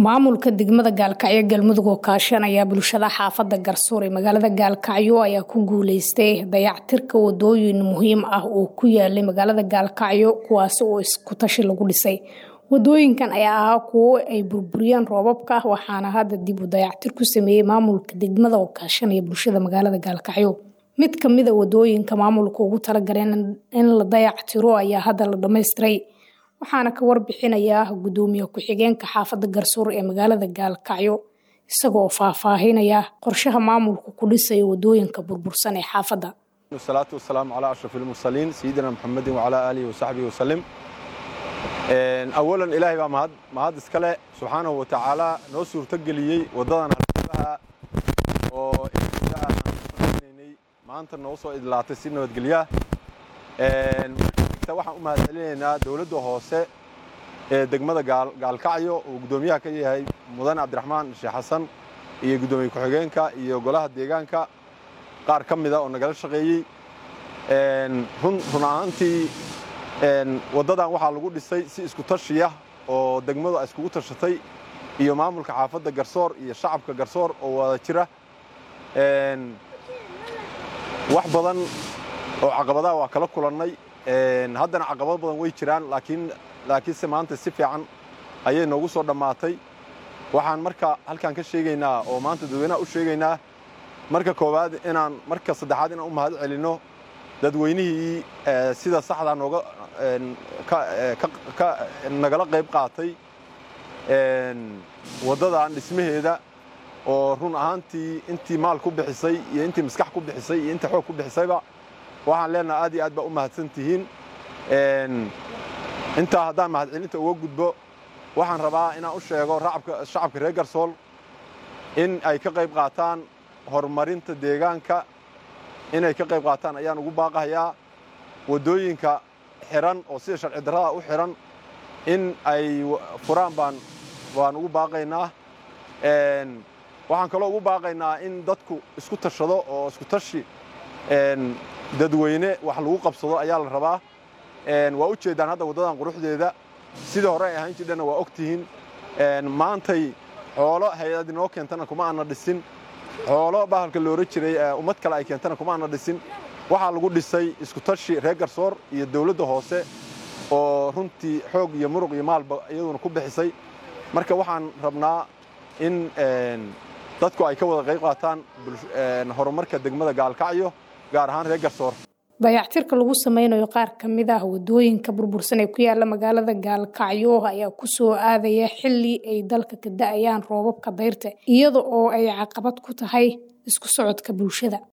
Maamulka degmada Gaalkacyo Galmudug oo kaashanaya bulshada xaafadda Garsoor ee magaalada Gaalkacyo ayaa ku guuleystay dayactirka wadooyin muhiim ah oo ku yaala magaalada Gaalkacyo kuwaas oo isku tashi lagu dhisay. Wadooyinkan ayaa kuwo ay burburiyeen roobabka waxaana hadda dib u dayactir ku sameeyay maamulka degmada oo kaashanaya bulshada magaalada Gaalkacyo. Mid ka mid ah wadooyinka maamulku ugu talagalay in la dayactiro ayaa hadda la dhameystiray. waxaana ka warbixinaya gudoomiye ku-xigeenka xaafadda Garsoor ee magaalada Gaalkacyo isagoo faahfaahinaya qorshaha maamulku ku dhisay wadooyinka burbursan ee xaafadda. Wasalaatu wasalaamu ala ashrafil mursaliin sayyidina Muhammadin wa ala alihi wa sahbihi wa sallam. Awalan Ilaahay baa mahad iskale subhanahu wa ta'ala noo suurta galiyay wadadan halkaha oo maanta noo soo idlaatay si nabadgelyo waxaan u mahadcelinaynaa dawladda hoose ee degmada Gaalkacyo oo gudoomiyaha ka yahay Mudan Cabdiraxmaan Sheekh Xasan iyo gudoomiye ku-xigeenka iyo golaha deegaanka qaar ka mid ah oo nagala shaqeeyay runaantii wadadan waxaa lagu dhisay si isku tashi ah oo degmadu ay isku tashatay iyo maamulka xaafadda Garsoor iyo shacabka Garsoor oo wada jira wax badan oo caqabadaha waa kala kulannay haddana caqabado badan way jiraan laakiin maanta si fiican ayay noogu soo dhamaatay waxaan marka halkan ka sheegaynaa oo maanta dadweynaha u sheegaynaa marka koowaad inaan marka saddexaad inaan u mahad celino dadweynihii sida saxda nooga nagala qayb qaatay wadadan dhismaheeda oo run ahaantii intii maal ku bixisay iyo intii maskax ku bixisay iyo intii xoog ku bixisayba waxaan leenahay aad iyo aad ba u mahadsantihiin inta haddaan mahadcelinta uga gudbo waxaan rabaa inaan u sheego shacabka reer Garsoor in ay ka qayb qaataan horumarinta deegaanka inay ka qayb qaataan ayaan ugu baaqayaa wadooyinka xiran oo sida sharci darrada u xiran in ay furaan baan ugu baaqaynaa waxaan kaloo ugu baaqaynaa in dadku isku tashado oo isku tashi dadweyne wax lagu qabsado ayaa la rabaa waa u jeedaan hadda wadadan quruxdeeda sida hore ay ahaan jirtana waa ogtihiin maantay xoolo hay'ad inoo keentana kuma aana dhisin xoolo bahalka loola jiray ummad kale ay keentana kuma aana dhisin waxaa lagu dhisay isku tashi reer Garsoor iyo dawladda hoose oo runtii xoog iyo muruq iyo maalba iyaduna ku bixisay marka waxaan rabnaa in dadku ay ka wada qayb qaataan horumarka degmada Gaalkacyo gaar ahaan reer Garsoor. Dayactirka lagu sameynayo qaar ka mid ah wadooyinka burbursan ee ku yaala magaalada Gaalkacyo ayaa ku soo aadaya xilli ay dalka ka da'ayaan roobabka dayrta iyada oo ay caqabad ku tahay isku socodka bulshada.